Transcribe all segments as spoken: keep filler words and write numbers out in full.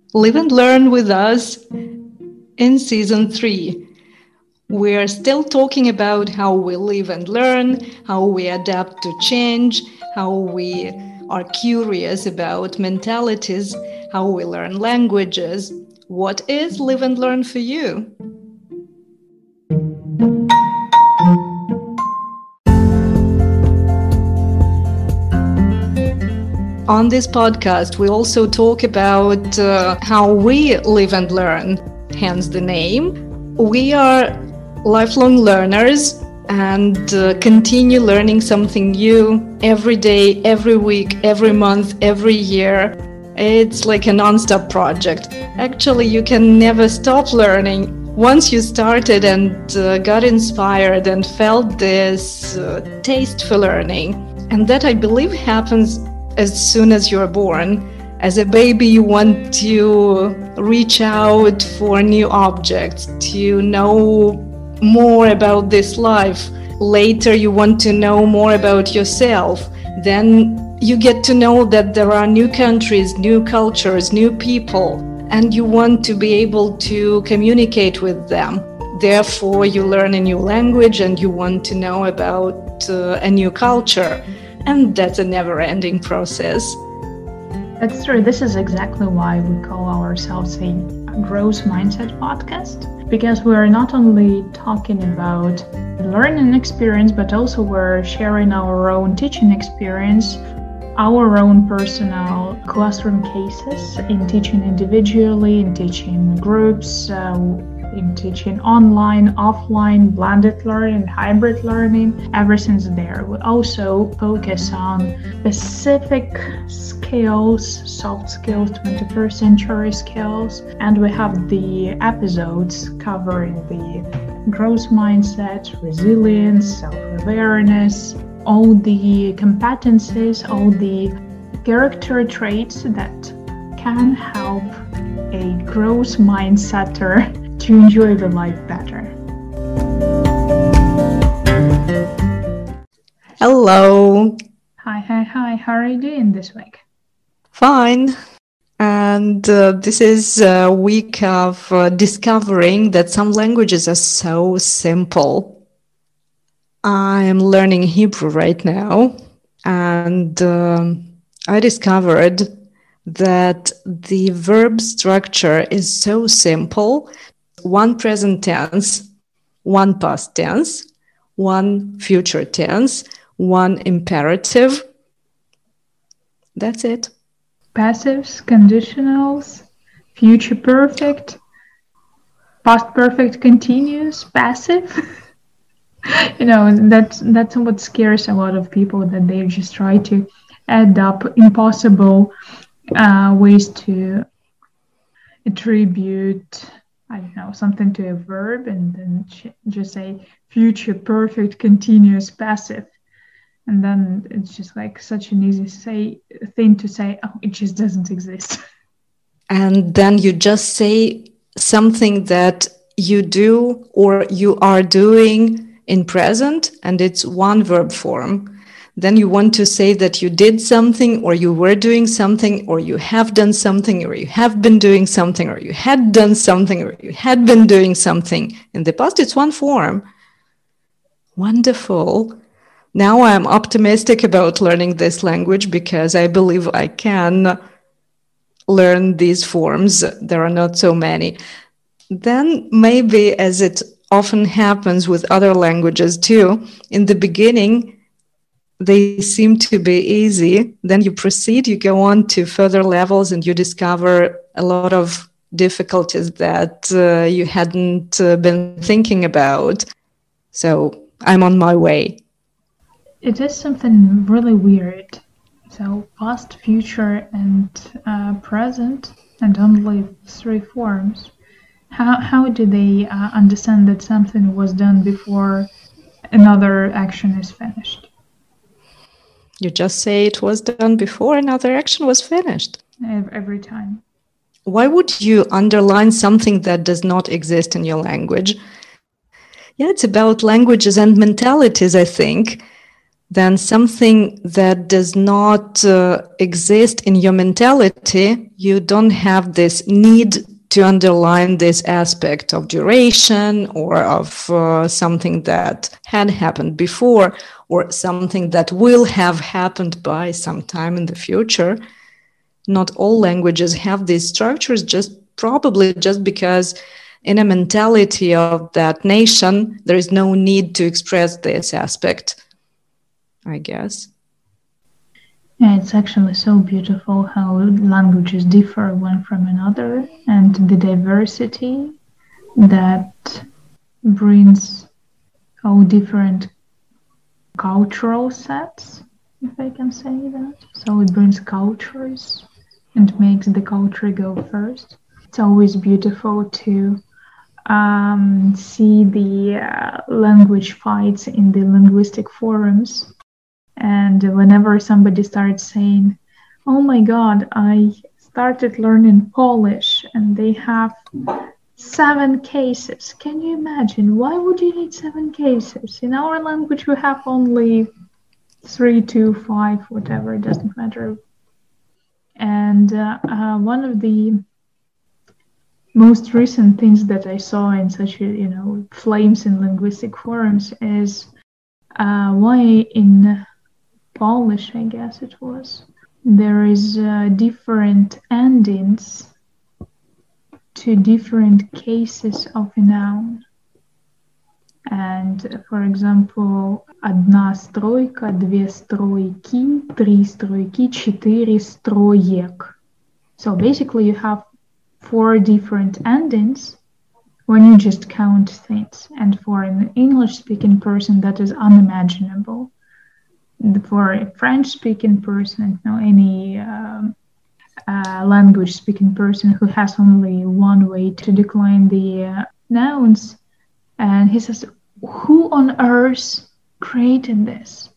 Live and learn with us in season three. We're still talking about how we live and learn, how we adapt to change, how we are curious about mentalities, how we learn languages. What is live and learn for you? On this podcast, we also talk about uh, how we live and learn, hence the name. We are lifelong learners and uh, continue learning something new every day, every week, every month, every year. It's like a non-stop project. Actually, you can never stop learning. Once you started and uh, got inspired and felt this uh, taste for learning, and that I believe happens as soon as you're born. As a baby, you want to reach out for new objects, to know more about this life. Later, you want to know more about yourself. Then you get to know that there are new countries, new cultures, new people, and you want to be able to communicate with them. Therefore, you learn a new language and you want to know about uh, a new culture. And that's a never-ending process. That's true. This is exactly why we call ourselves a growth mindset podcast, because we're not only talking about learning experience, but also we're sharing our own teaching experience, our own personal classroom cases in teaching individually, in teaching groups, uh, in teaching online, offline, blended learning, hybrid learning, everything's there. We also focus on specific skills, soft skills, twenty-first century skills, and we have the episodes covering the growth mindset, resilience, self-awareness, all the competencies, all the character traits that can help a growth mindsetter to enjoy the life better. Hello. Hi, hi, hi. How are you doing this week? Fine. And uh, this is a week of uh, discovering that some languages are so simple. I'm learning Hebrew right now, and um, I discovered that the verb structure is so simple. One present tense, one past tense, one future tense, one imperative. That's it. Passives, conditionals, future perfect, past perfect continuous, passive. You know, that's that's what scares a lot of people, that they just try to add up impossible uh, ways to attribute, I don't know, something to a verb and then just say future perfect continuous passive. And then it's just like such an easy say thing to say, oh, it just doesn't exist. And then you just say something that you do or you are doing in present, and it's one verb form. Then you want to say that you did something, or you were doing something, or you have done something, or you have been doing something, or you had done something, or you had been doing something. In the past, it's one form. Wonderful. Now I'm optimistic about learning this language because I believe I can learn these forms. There are not so many. Then maybe, as it often happens with other languages too, in the beginning, they seem to be easy. Then you proceed, you go on to further levels, and you discover a lot of difficulties that uh, you hadn't uh, been thinking about. So I'm on my way. It is something really weird. So past, future, and uh, present, and only three forms. How how do they uh, understand that something was done before another action is finished? You just say it was done before another action was finished. Every time. Why would you underline something that does not exist in your language? Yeah, it's about languages and mentalities, I think. then something that does not uh, exist in your mentality, you don't have this need to underline this aspect of duration or of uh, something that had happened before or something that will have happened by some time in the future. Not all languages have these structures, just probably just because in a mentality of that nation, there is no need to express this aspect, I guess. Yeah, it's actually so beautiful how languages differ one from another, and the diversity that brings all different cultural sets, if I can say that. So it brings cultures and makes the culture go first. It's always beautiful to um, see the uh, language fights in the linguistic forums. And whenever somebody starts saying, oh my God, I started learning Polish and they have seven cases. Can you imagine? Why would you need seven cases? In our language, we have only three, two, five, whatever, it doesn't matter. And uh, uh, one of the most recent things that I saw in such, you know, flames in linguistic forums is uh, why in Polish, I guess it was, there is uh, different endings to different cases of a noun. And for example, одна стройка, две стройки, три стройки, четыре строек. So basically you have four different endings when you just count things. And for an English-speaking person, that is unimaginable. For a French-speaking person, you know, any um, uh, language-speaking person who has only one way to decline the uh, nouns, and he says, who on earth created this?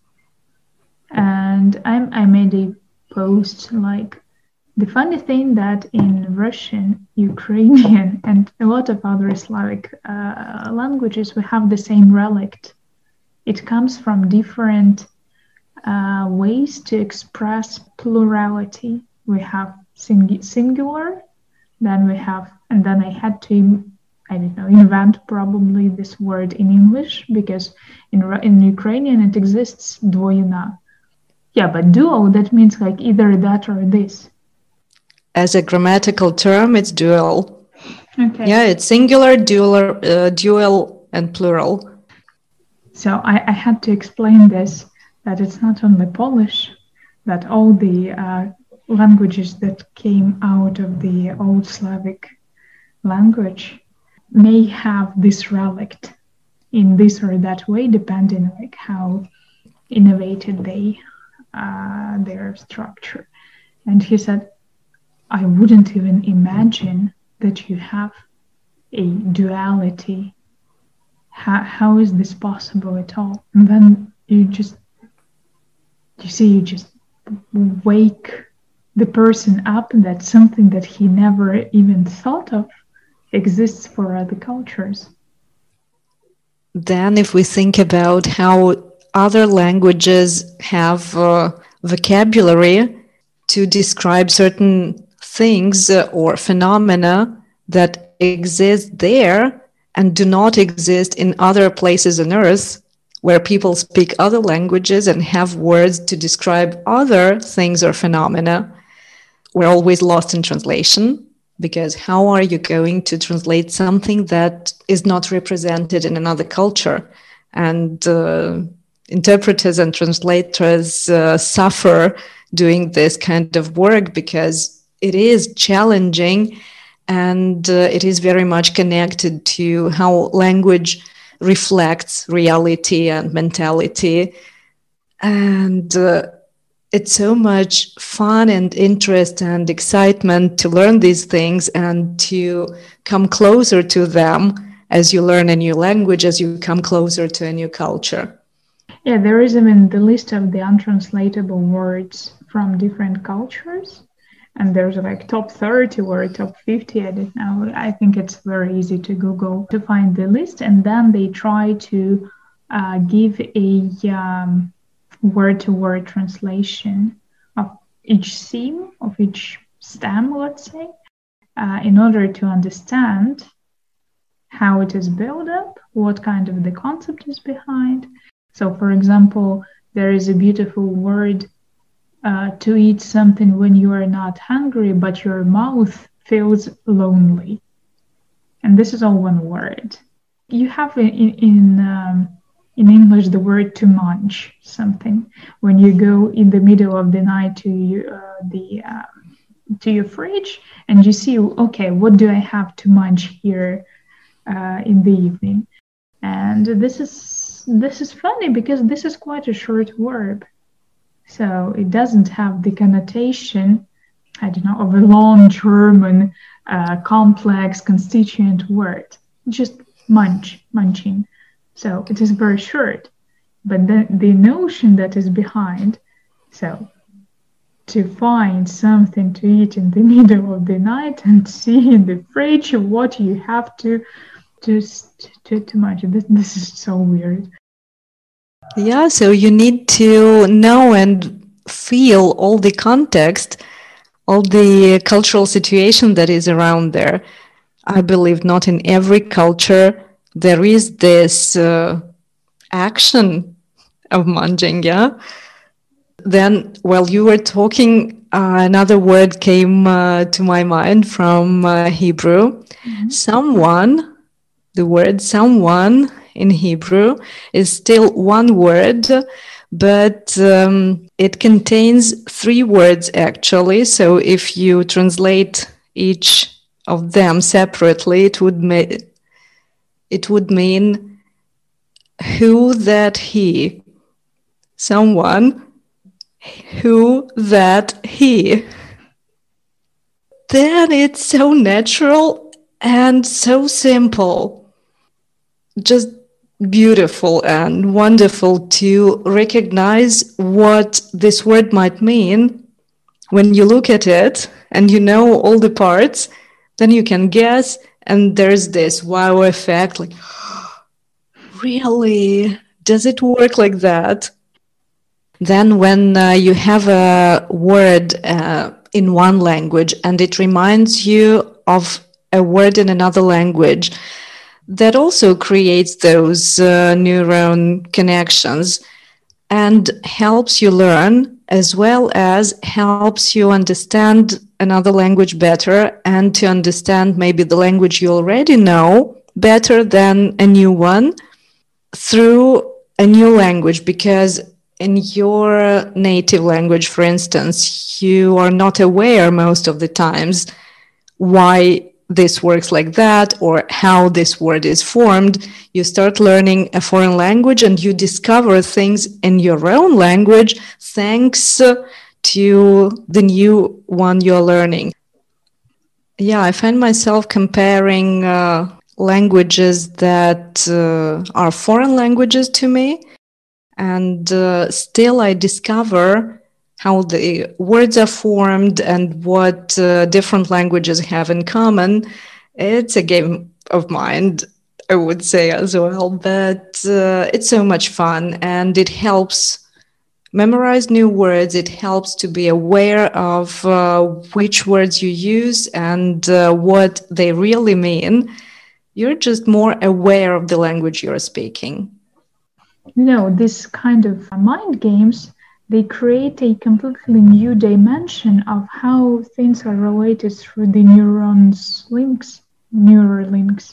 And I, I made a post like, the funny thing that in Russian, Ukrainian, and a lot of other Slavic uh, languages, we have the same relict. It comes from different uh, ways to express plurality. We have sing- singular, then we have, and then I had to, I don't know, invent probably this word in English, because in in Ukrainian it exists dvoyina. Yeah, but duo, that means like either that or this. As a grammatical term, it's dual. Okay. Yeah, it's singular, dual, uh, dual, and plural. So I, I had to explain this, that it's not only Polish, that all the uh, languages that came out of the Old Slavic language may have this relict in this or that way, depending on like how innovated they uh, their structure. And he said, I wouldn't even imagine that you have a duality. How, how is this possible at all? And then you just, you see, you just wake the person up that something that he never even thought of exists for other cultures. Then if we think about how other languages have uh, vocabulary to describe certain things uh, or phenomena that exist there and do not exist in other places on Earth, where people speak other languages and have words to describe other things or phenomena, we're always lost in translation. Because how are you going to translate something that is not represented in another culture? And uh, interpreters and translators uh, suffer doing this kind of work because it is challenging, and uh, it is very much connected to how language reflects reality and mentality. And uh, it's so much fun and interest and excitement to learn these things and to come closer to them as you learn a new language, as you come closer to a new culture. Yeah, there is even the list of the untranslatable words from different cultures. And there's like top thirty or top fifty, I don't know. I think it's very easy to Google to find the list. And then they try to uh, give a... Um, word-to-word translation of each theme, of each stem, let's say, uh, in order to understand how it is built up, what kind of the concept is behind. So, for example, there is a beautiful word uh, to eat something when you are not hungry, but your mouth feels lonely. And this is all one word. You have in in, um, in English the word to munch something. When you go in the middle of the night to uh, the uh, to your fridge and you see, okay, what do I have to munch here uh, in the evening? And this is this is funny because this is quite a short verb. So it doesn't have the connotation, I don't know, of a long German uh, complex constituent word. Just munch, munching. So it is very short. But the, the notion that is behind, so to find something to eat in the middle of the night and see in the fridge what you have to just to, to munch. This, this is so weird. Yeah, so you need to know and feel all the context, all the cultural situation that is around there. I believe not in every culture there is this uh, action of munching, yeah? Then while you were talking, uh, another word came uh, to my mind from uh, Hebrew. Mm-hmm. Someone, the word someone in Hebrew is still one word, but um, it contains three words actually. So if you translate each of them separately, it would ma- it would mean who that he, someone who that he. Then it's so natural and so simple. Just beautiful and wonderful to recognize what this word might mean. When you look at it and you know all the parts, then you can guess, and there's this wow effect, like, really? Does it work like that? Then when uh, you have a word uh, in one language and it reminds you of a word in another language, that also creates those uh, neuron connections and helps you learn, as well as helps you understand another language better and to understand maybe the language you already know better than a new one through a new language. Because in your native language, for instance, you are not aware most of the times why this works like that or how this word is formed. You start learning a foreign language and you discover things in your own language thanks to the new one you're learning. Yeah, I find myself comparing uh, languages that uh, are foreign languages to me, and uh, still I discover how the words are formed and what uh, different languages have in common. It's a game of mind, I would say as well, but uh, it's so much fun and it helps memorize new words. It helps to be aware of uh, which words you use and uh, what they really mean. You're just more aware of the language you're speaking. You know, this kind of mind games, they create a completely new dimension of how things are related through the neurons links, neural links.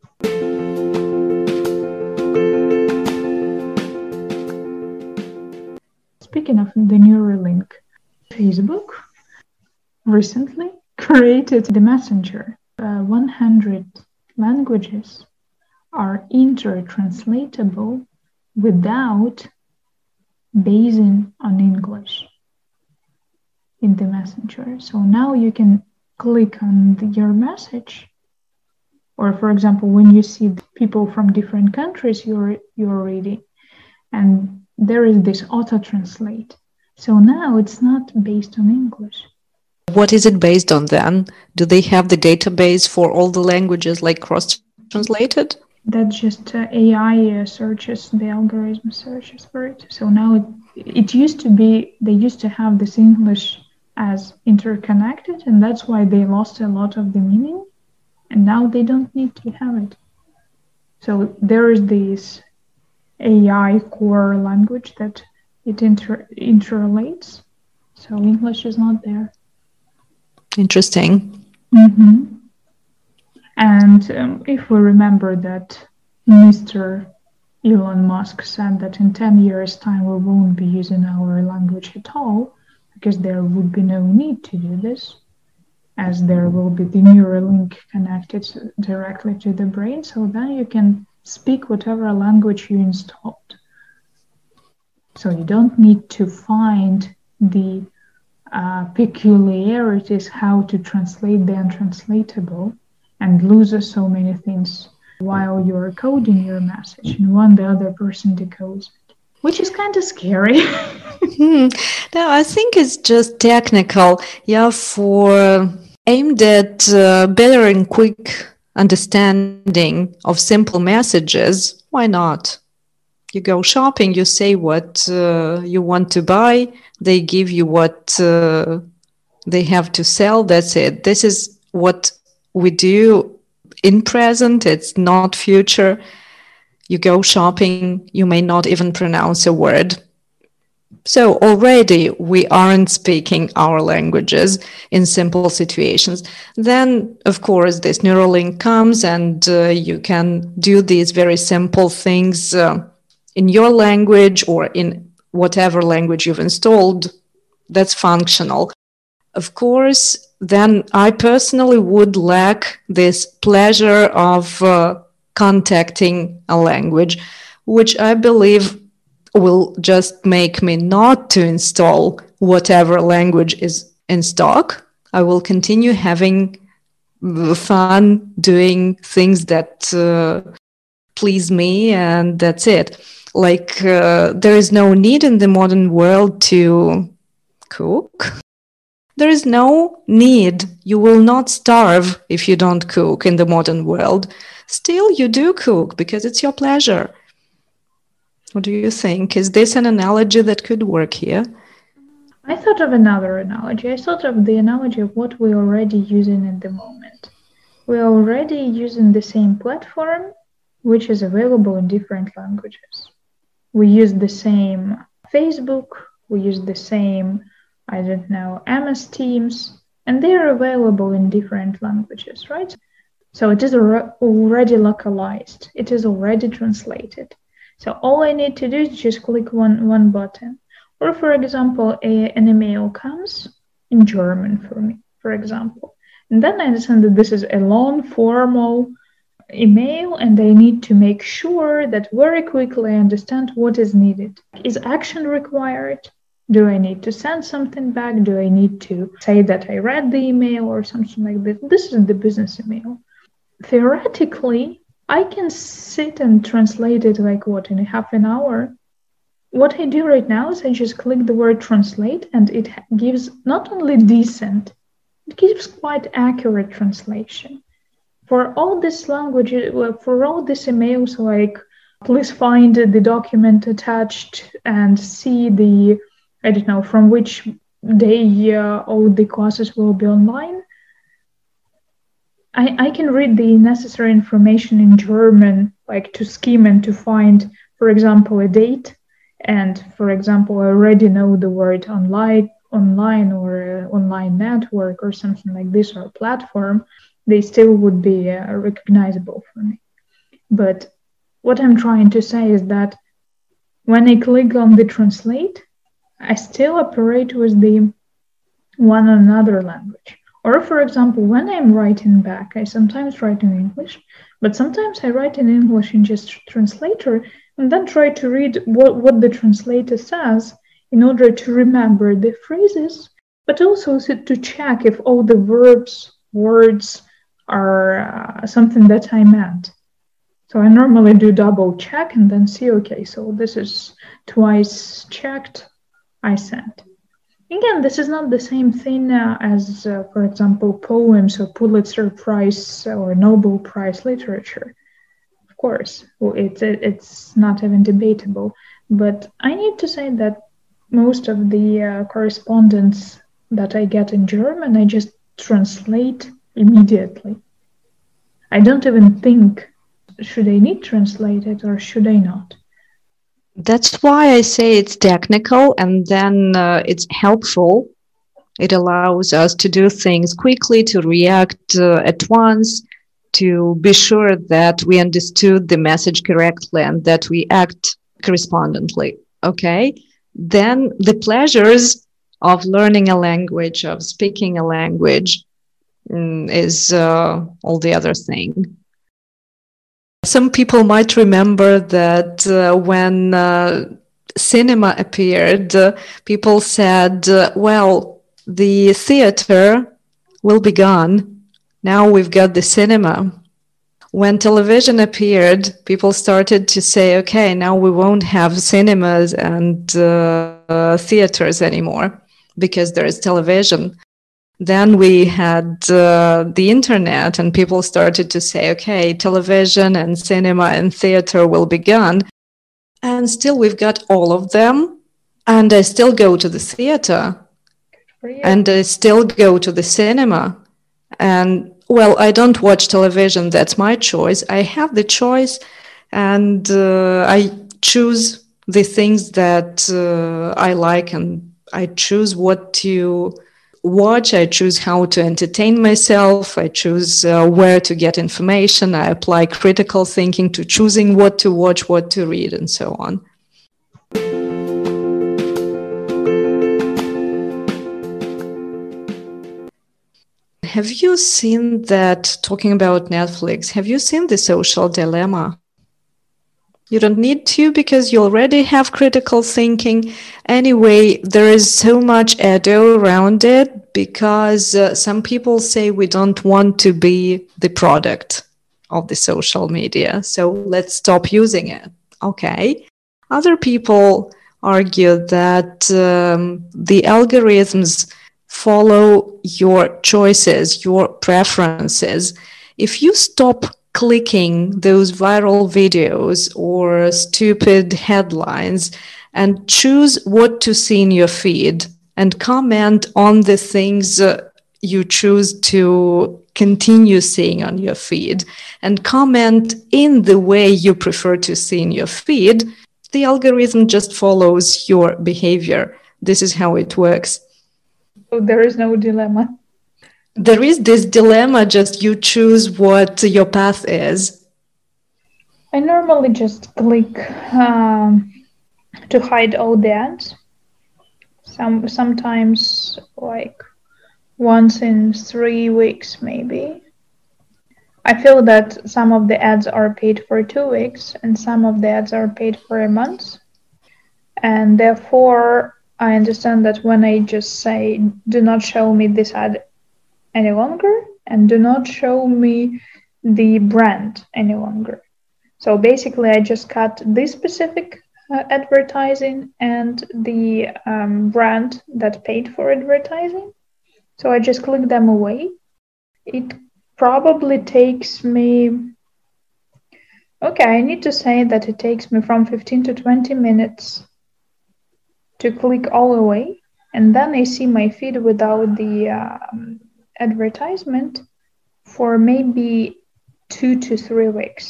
Speaking of the neural link, Facebook recently created the Messenger. Uh, one hundred languages are intertranslatable without basing on English in the Messenger. So now you can click on the, your message, or for example, when you see people from different countries you're you're reading, and there is this auto-translate. So now it's not based on English. What is it based on then? Do they have the database for all the languages like cross-translated? that just uh, A I uh, searches, the algorithm searches for it. So now it, it used to be, they used to have this English as interconnected, and that's why they lost a lot of the meaning. And now they don't need to have it. So there is this A I core language that it inter- interrelates. So English is not there. Interesting. Mm-hmm. And um, if we remember that Mister Elon Musk said that in ten years' time we won't be using our language at all, because there would be no need to do this, as there will be the neural link connected directly to the brain. So then you can speak whatever language you installed. So you don't need to find the uh, peculiarities, how to translate the untranslatable, and lose so many things while you're coding your message, and when the other person decodes it, which is kind of scary. hmm. No, I think it's just technical, yeah, for aimed at uh, better and quick understanding of simple messages. Why not? You go shopping, you say what uh, you want to buy, they give you what uh, they have to sell, that's it. This is what we do in present, it's not future. You go shopping, you may not even pronounce a word. So already we aren't speaking our languages in simple situations. Then, of course, this Neuralink comes and uh, you can do these very simple things uh, in your language or in whatever language you've installed that's functional. Of course, then I personally would lack this pleasure of uh, contacting a language, which I believe will just make me not to install whatever language is in stock. I will continue having fun doing things that uh, please me, and that's it. Like, uh, there is no need in the modern world to cook. There is no need. You will not starve if you don't cook in the modern world. Still, you do cook because it's your pleasure. What do you think? Is this an analogy that could work here? I thought of another analogy. I thought of the analogy of what we're already using at the moment. We're already using the same platform, which is available in different languages. We use the same Facebook, we use the same, I don't know, M S Teams, and they are available in different languages, right? So it is already localized. It is already translated. So all I need to do is just click one, one button. Or for example, a, an email comes in German for me, for example. And then I understand that this is a long formal email and I need to make sure that very quickly I understand what is needed. Is action required? Do I need to send something back? Do I need to say that I read the email or something like this? This is the business email. Theoretically, I can sit and translate it like what, in a half an hour? What I do right now is I just click the word translate and it gives not only decent, it gives quite accurate translation. For all this language, for all these emails, like please find the document attached and see the, I don't know, from which day uh, all the classes will be online, I, I can read the necessary information in German, like to skim and to find, for example, a date. And for example, I already know the word online, online or uh, online network or something like this, or platform. They still would be uh, recognizable for me. But what I'm trying to say is that when I click on the translate, I still operate with the one another language. Or for example, when I'm writing back, I sometimes write in English, but sometimes I write in English in just translator and then try to read what, what the translator says in order to remember the phrases, but also to check if all the verbs, words are uh, something that I meant. So I normally do double check and then see, okay, so this is twice checked, I sent. Again, this is not the same thing uh, as, uh, for example, poems or Pulitzer Prize or Nobel Prize literature. course, it's it's not even debatable. But I need to say that most of the uh, correspondence that I get in German, I just translate immediately. I don't even think, should I need translated or should I not? That's why I say it's technical, and then uh, it's helpful. It allows us to do things quickly, to react uh, at once, to be sure that we understood the message correctly and that we act correspondently. Okay? Then the pleasures of learning a language, of speaking a language, mm, is uh, all the other thing. Some people might remember that uh, when uh, cinema appeared, uh, people said, uh, well, the theater will be gone. Now we've got the cinema. When television appeared, people started to say, okay, now we won't have cinemas and uh, uh, theaters anymore because there is television. Then we had uh, the internet, and people started to say, okay, television and cinema and theater will be gone. And still we've got all of them. And I still go to the theater. And I still go to the cinema. And, well, I don't watch television. That's my choice. I have the choice, and uh, I choose the things that uh, I like, and I choose what to watch. I choose how to entertain myself. I choose uh, where to get information. I apply critical thinking to choosing what to watch, what to read, and so on. Have you seen that, talking about Netflix, have you seen The Social Dilemma? You don't need to because you already have critical thinking. Anyway, there is so much ado around it because uh, some people say we don't want to be the product of the social media, so let's stop using it. Okay. Other people argue that um, the algorithms follow your choices, your preferences. If you stop clicking those viral videos or stupid headlines and choose what to see in your feed and comment on the things uh, you choose to continue seeing on your feed and comment in the way you prefer to see in your feed, the algorithm just follows your behavior. This is how it works. So there is no dilemma. There is this dilemma, just you choose what your path is. I normally just click um, to hide all the ads. Some sometimes like once in three weeks maybe. I feel that some of the ads are paid for two weeks and some of the ads are paid for a month. And therefore, I understand that when I just say, do not show me this ad any longer and do not show me the brand any longer. So basically, I just cut this specific uh, advertising and the um, brand that paid for advertising. So I just click them away. It probably takes me, okay, I need to say that it takes me from fifteen to twenty minutes to click all away. And then I see my feed without the um, advertisement for maybe two to three weeks.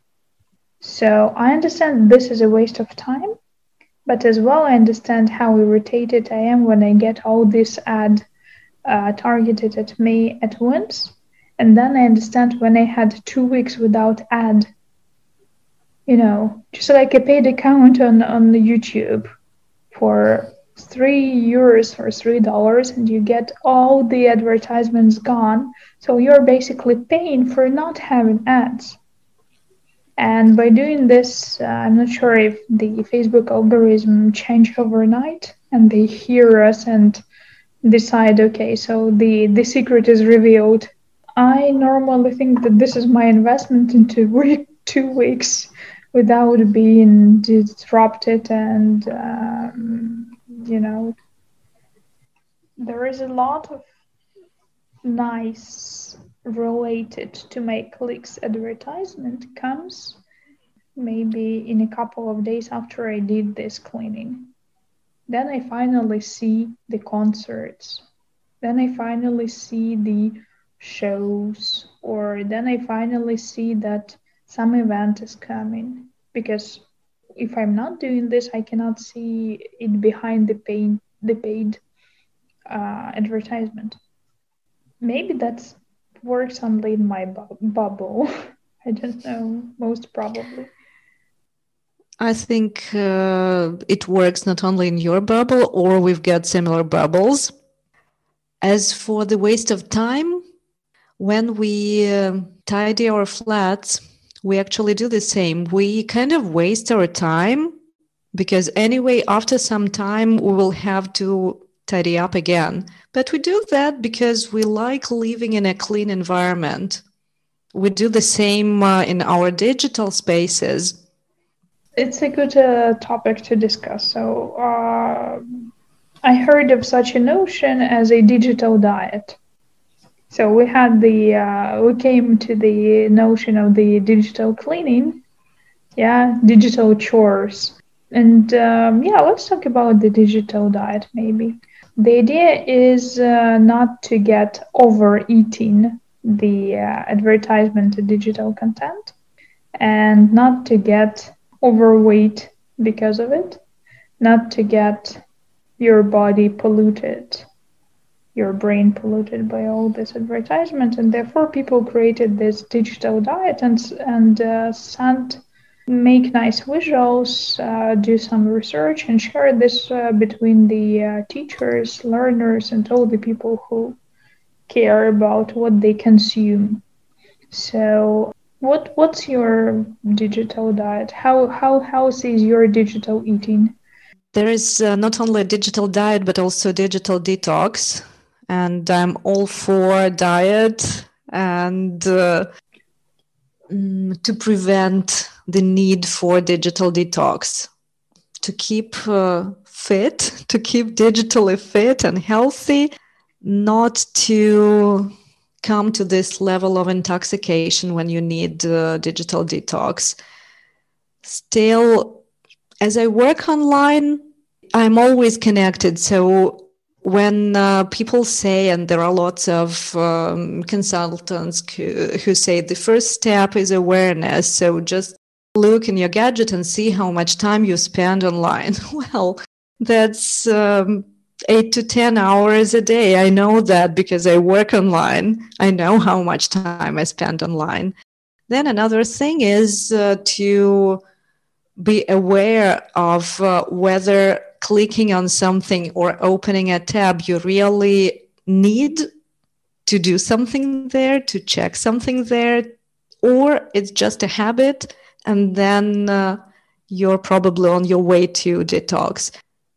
So I understand this is a waste of time, but as well I understand how irritated I am when I get all this ad uh, targeted at me at once. And then I understand when I had two weeks without ad, you know, just like a paid account on, on YouTube for three euros or three dollars, and you get all the advertisements gone. So you're basically paying for not having ads. And by doing this, uh, I'm not sure if the Facebook algorithm changed overnight and they hear us and decide, okay, so the, the secret is revealed. I normally think that this is my investment into week, two weeks without being disrupted and, um, you know, there is a lot of nice related to my clicks advertisement comes maybe in a couple of days after I did this cleaning. Then I finally see the concerts. Then I finally see the shows, or then I finally see that some event is coming. Because if I'm not doing this, I cannot see it behind the paid, the paid uh, advertisement. Maybe that works only in my bu- bubble. I don't know, most probably. I think uh, it works not only in your bubble, or we've got similar bubbles. As for the waste of time, when we uh, tidy our flats, we actually do the same. We kind of waste our time because anyway, after some time, we will have to tidy up again. But we do that because we like living in a clean environment. We do the same uh, in our digital spaces. It's a good uh, topic to discuss. So, uh, I heard of such a notion as a digital diet. So we had the uh, we came to the notion of the digital cleaning, yeah, digital chores, and um, yeah, let's talk about the digital diet maybe. The idea is uh, not to get overeating the uh, advertisement to digital content, and not to get overweight because of it, not to get your body polluted, your brain polluted by all this advertisement, and therefore people created this digital diet and and uh, sent make nice visuals, uh, do some research, and share this uh, between the uh, teachers, learners, and all the people who care about what they consume. So, what what's your digital diet? How how healthy is your digital eating? There is uh, not only a digital diet, but also digital detox. And I'm all for diet and uh, mm, to prevent the need for digital detox, to keep uh, fit, to keep digitally fit and healthy, not to come to this level of intoxication when you need uh, digital detox. Still, as I work online, I'm always connected. So when uh, people say, and there are lots of um, consultants who, who say the first step is awareness. So just look in your gadget and see how much time you spend online. Well, that's um, eight to ten hours a day. I know that because I work online. I know how much time I spend online. Then another thing is uh, to be aware of uh, whether clicking on something or opening a tab you really need to do something there, to check something there, or it's just a habit and then uh, you're probably on your way to detox.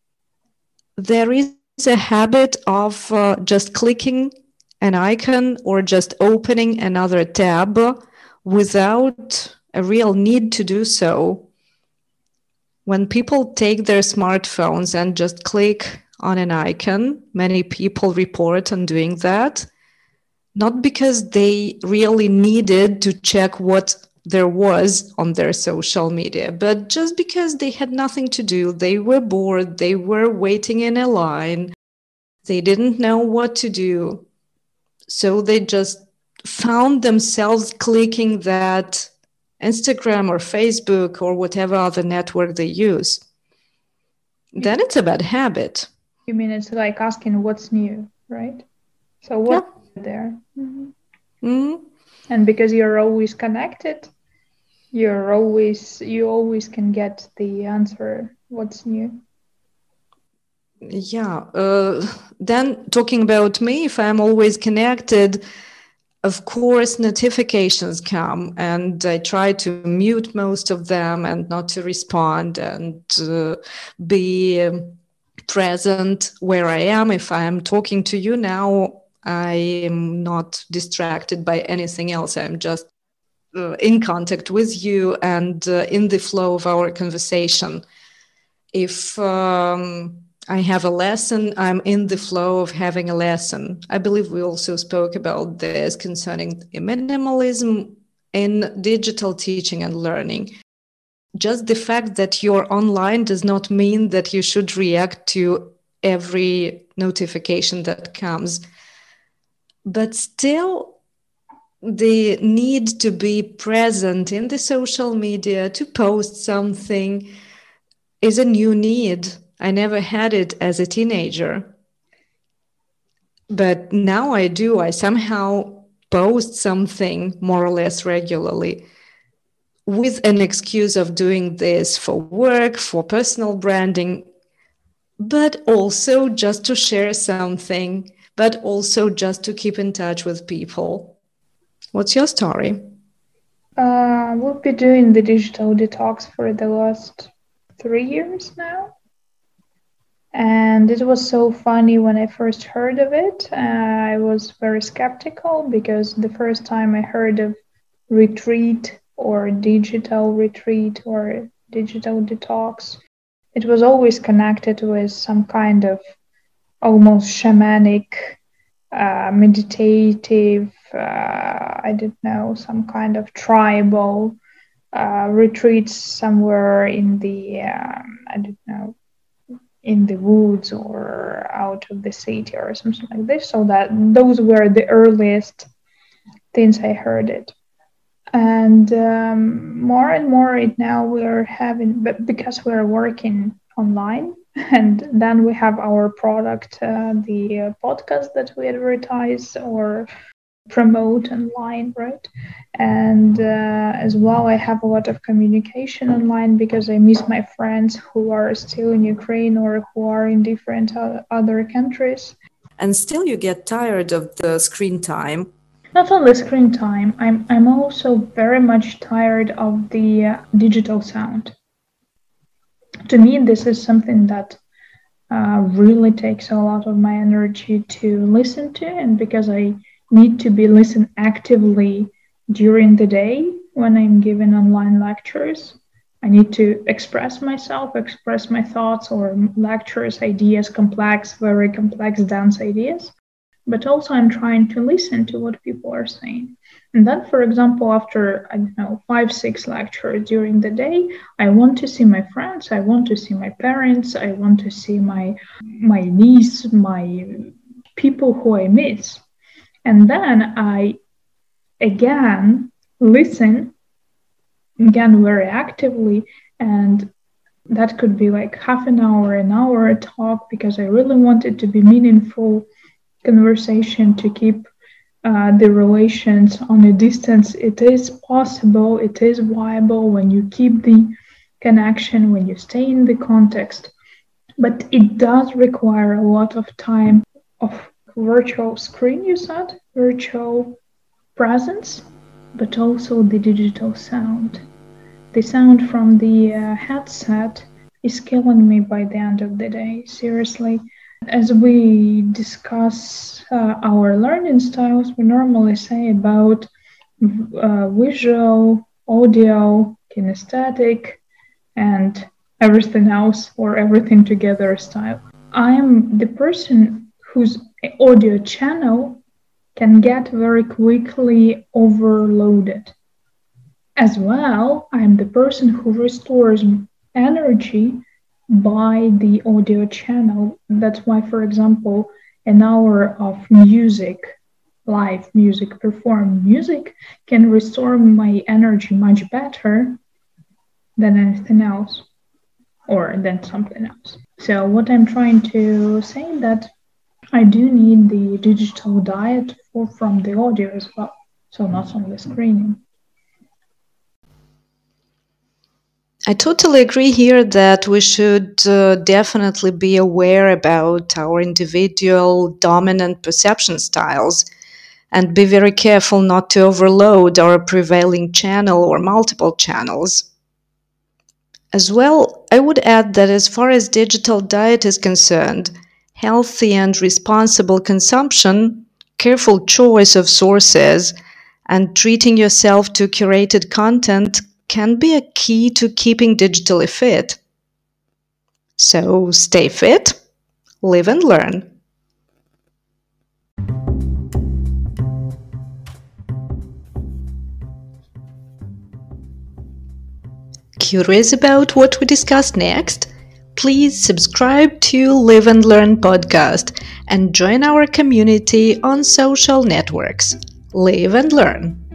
There is a habit of uh, just clicking an icon or just opening another tab without a real need to do so. When people take their smartphones and just click on an icon, many people report on doing that, not because they really needed to check what there was on their social media, but just because they had nothing to do. They were bored, they were waiting in a line, they didn't know what to do. So they just found themselves clicking that Instagram or Facebook or whatever other network they use. Then it's a bad habit. You mean it's like asking what's new, right? So what's yeah. there? Mm-hmm. Mm-hmm. And because you're always connected, you're always you always can get the answer what's new. Yeah. Uh, then talking about me, if I'm always connected, of course, notifications come and I try to mute most of them and not to respond and uh, be um, present where I am. If I am talking to you now, I am not distracted by anything else. I'm just uh, in contact with you and uh, in the flow of our conversation. If um, I have a lesson, I'm in the flow of having a lesson. I believe we also spoke about this concerning minimalism in digital teaching and learning. just the fact that you're online does not mean that you should react to every notification that comes. But still, the need to be present in the social media, to post something, is a new need. I never had it as a teenager. But now I do. I somehow post something more or less regularly with an excuse of doing this for work, for personal branding, but also just to share something, but also just to keep in touch with people. What's your story? Uh, we'll be doing the digital detox for the last three years now. And it was so funny when I first heard of it. Uh, I was very skeptical because the first time I heard of retreat or digital retreat or digital detox, it was always connected with some kind of almost shamanic, uh, meditative, uh, I don't know, some kind of tribal uh, retreats somewhere in the, um, I don't know, in the woods or out of the city or something like this. So that those were the earliest things I heard it. And um, more and more it now we're having, but because we're working online, and then we have our product, uh, the uh, podcast that we advertise or promote online, right? And uh, as well, I have a lot of communication online because I miss my friends who are still in Ukraine or who are in different uh, other countries. And still you get tired of the screen time. Not only screen time, I'm I'm also very much tired of the uh, digital sound. To me, this is something that uh, really takes a lot of my energy to listen to, and because I need to be listened actively during the day when I'm giving online lectures. I need to express myself, express my thoughts or lectures, ideas, complex, very complex, dense ideas. But also I'm trying to listen to what people are saying. And then, for example, after, I don't know, five, six lectures during the day, I want to see my friends, I want to see my parents, I want to see my my niece, my people who I miss. And then I again listen again very actively, and that could be like half an hour, an hour talk because I really want it to be meaningful conversation to keep uh, the relations on a distance. It is possible, it is viable when you keep the connection, when you stay in the context, but it does require a lot of time of virtual screen, you said, virtual presence, but also the digital sound. The sound from the uh, headset is killing me by the end of the day, seriously. As we discuss uh, our learning styles, we normally say about uh, visual, audio, kinesthetic, and everything else or everything together style. I am the person whose audio channel can get very quickly overloaded. As well, I am the person who restores energy by the audio channel. That's why, for example, an hour of music, live music, performed music, can restore my energy much better than anything else or than something else. So what I'm trying to say that I do need the digital diet for, from the audio as well, so not only screening. I totally agree here that we should uh, definitely be aware about our individual dominant perception styles and be very careful not to overload our prevailing channel or multiple channels. As well, I would add that as far as digital diet is concerned, healthy and responsible consumption, careful choice of sources, and treating yourself to curated content can be a key to keeping digitally fit. So stay fit, live and learn. curious about what we discuss next? Please subscribe to Live and Learn podcast and join our community on social networks. Live and Learn.